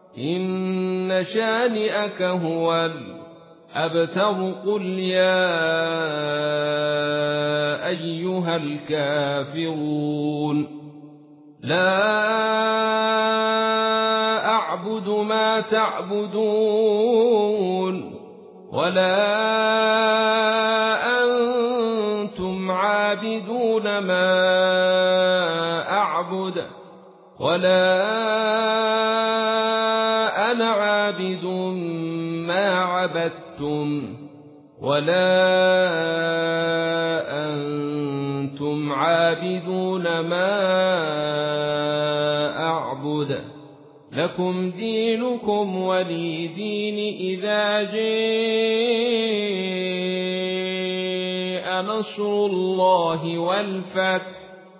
إن شانئك هو الأبتر. قل يا أيها الكافرون لا أعبد ما تعبدون ولا أنتم عابدون ما أعبد ولا أنا عابد ما عبدتم ولا أنتم عابدون ما أعبد. لكم دينكم ولي دين. إذا جاء نصر الله والفتح